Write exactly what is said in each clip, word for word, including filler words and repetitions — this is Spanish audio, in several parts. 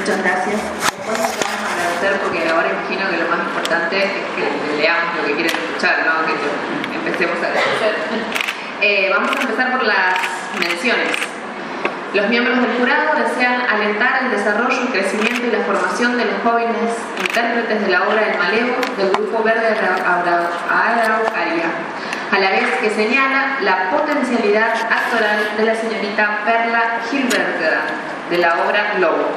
Muchas gracias. Después vamos a agradecer porque ahora imagino que lo más importante es que leamos lo que quieren escuchar, ¿no? Que empecemos a agradecer. Eh, vamos a empezar por las menciones. Los miembros del jurado desean alentar el desarrollo, el crecimiento y la formación de los jóvenes intérpretes de la obra El Malevo del Grupo Verde Araucaria, a la vez que señala la potencialidad actoral de la señorita Perla Gilberger de la obra Globo.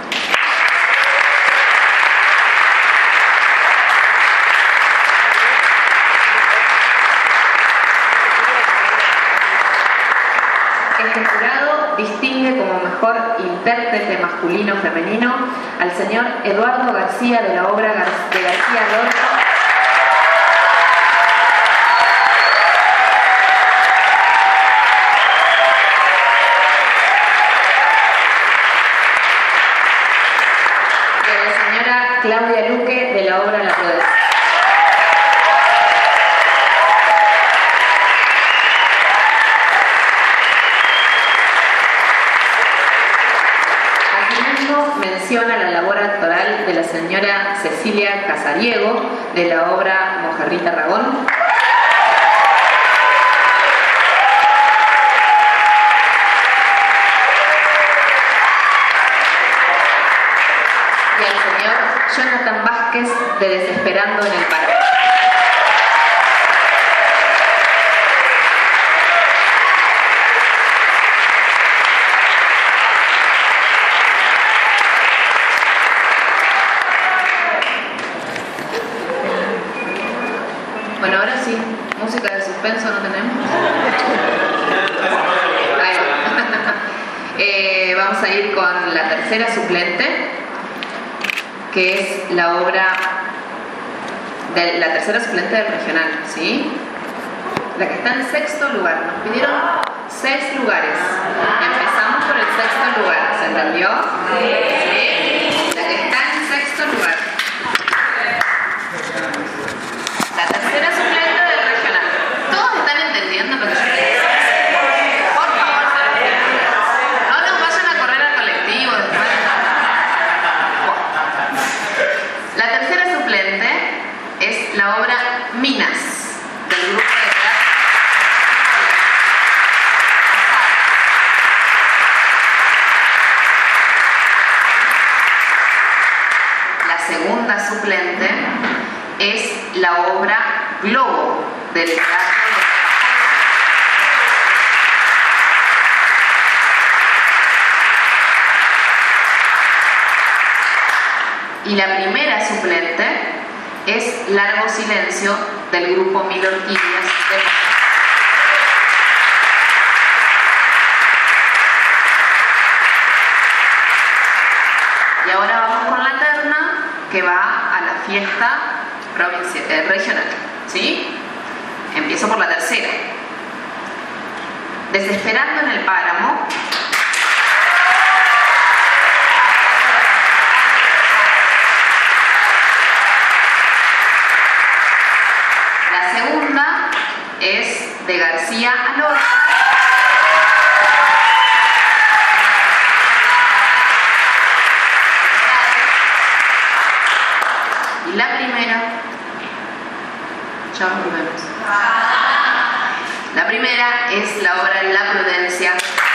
Este jurado distingue como mejor intérprete masculino o femenino al señor Eduardo García de la obra de García Lorca, y a la señora Claudia Luque de la obra La Prudencia. Menciona la labor actoral de la señora Cecilia Casariego de la obra Mojarrita Ragón. Y al señor Jonathan Vázquez de Desesperando en el Paro. Bueno, ahora sí, música de suspenso no tenemos. Ahí va. eh, vamos a ir con la tercera suplente, que es la obra de la tercera suplente del regional, ¿sí? La que está en sexto lugar. Nos pidieron seis lugares. Empezamos por el sexto lugar, ¿se entendió? Sí. La que está en sexto lugar. La tercera suplente del regional. ¿Todos están entendiendo lo que yo les digo? Por favor, no nos vayan a correr al colectivo después. La tercera suplente es la obra Minas, del grupo de teatro. La segunda suplente es la obra Globo del teatro. Y la primera suplente es Largo Silencio del grupo Mil Orquídeas de... Y ahora vamos con la terna que va a la fiesta provincial, eh, regional, ¿sí? Empiezo por la tercera. Desesperando en el Páramo. La segunda es de García Lorca. Y la primera, ya volvemos. La primera es la obra La Prudencia.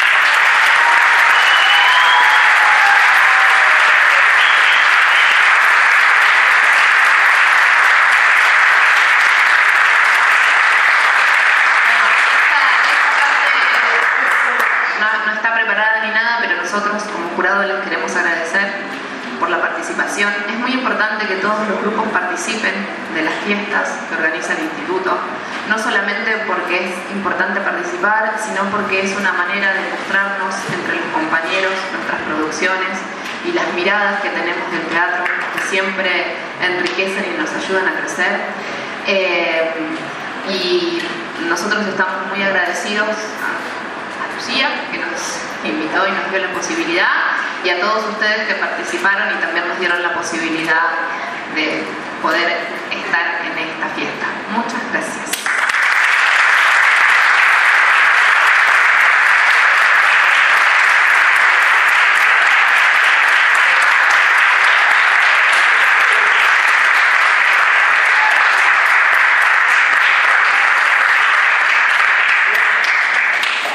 Nosotros como jurado les queremos agradecer por la participación. Es muy importante que todos los grupos participen de las fiestas que organiza el instituto, no solamente porque es importante participar, sino porque es una manera de mostrarnos entre los compañeros nuestras producciones y las miradas que tenemos del teatro, que siempre enriquecen y nos ayudan a crecer. Eh, y nosotros estamos muy agradecidos a, a Lucía, que nos invitó y nos dio la posibilidad, y a todos ustedes que participaron y también nos dieron la posibilidad de poder estar en esta fiesta. Muchas gracias.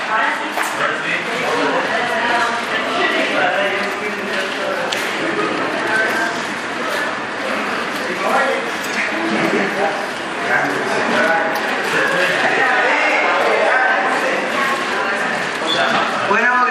Bueno,